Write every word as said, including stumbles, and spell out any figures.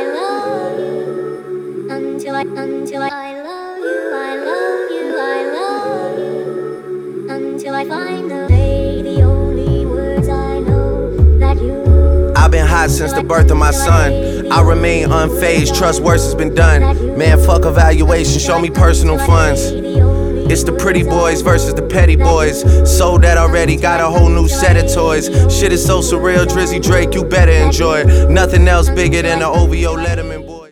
I love you. Until I, until I, I love you, I love you, I love you. Until I find the day, the only words I know that you. I've been hot since the birth of my son. I remain unfazed, trust worse has been done. Man, fuck evaluation, show me personal funds. It's the pretty boys versus the petty boys. Sold that already, got a whole new set of toys. Shit is so surreal, Drizzy Drake, you better enjoy it. Nothing else bigger than the O V O Letterman boy.